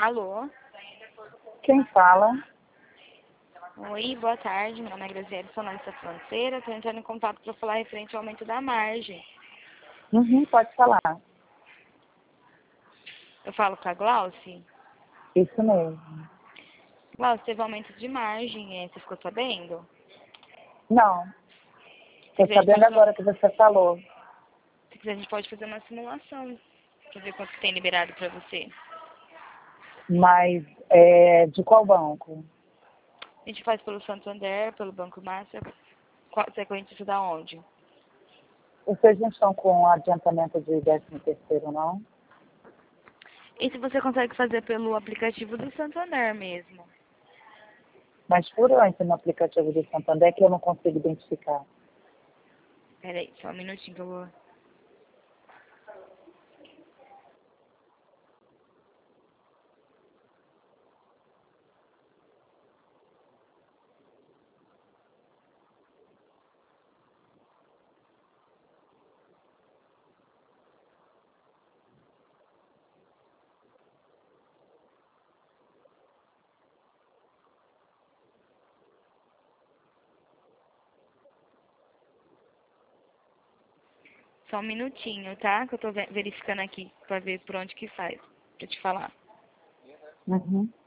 Alô? Quem fala? Oi, boa tarde. Meu nome é Graziele, sou analista financeira. Estou entrando em contato para falar referente ao aumento da margem. Pode falar. Eu falo com a Glauci. Isso mesmo. Glauci, teve aumento de margem, você ficou sabendo? Não. Se Estou quiser, sabendo agora que você falou. a gente pode fazer uma simulação para ver quanto que tem liberado para você. Mas de qual banco? A gente faz pelo Santander, pelo Banco Master. Você é correntista da onde? Vocês não estão com adiantamento de 13º, não? E se você consegue fazer pelo aplicativo do Santander mesmo? Mas por onde no aplicativo do Santander que eu não consigo identificar? Peraí, só um minutinho que eu vou... Só um minutinho, tá? Que eu tô verificando aqui pra ver por onde que faz. Pra te falar. Uhum.